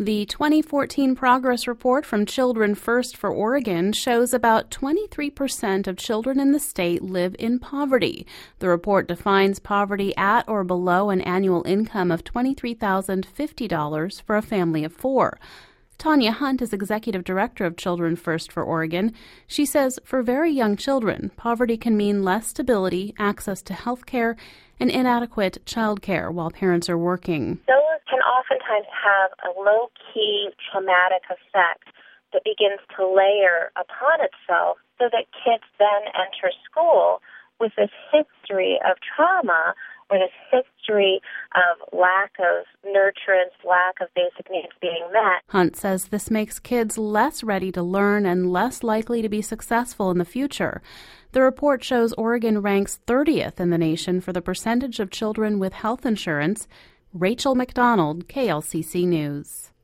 The 2014 progress report from Children First for Oregon shows about 23% of children in the state live in poverty. The report defines poverty at or below an annual income of $23,050 for a family of four. Tanya Hunt is executive director of Children First for Oregon. She says for very young children, poverty can mean less stability, access to health care, and inadequate child care while parents are working. Those can oftentimes have a low-key traumatic effect that begins to layer upon itself so that kids then enter school with this history of trauma or this history of lack of nurturance, lack of basic needs being met. Hunt says this makes kids less ready to learn and less likely to be successful in the future. The report shows Oregon ranks 30th in the nation for the percentage of children with health insurance. Rachel McDonald, KLCC News.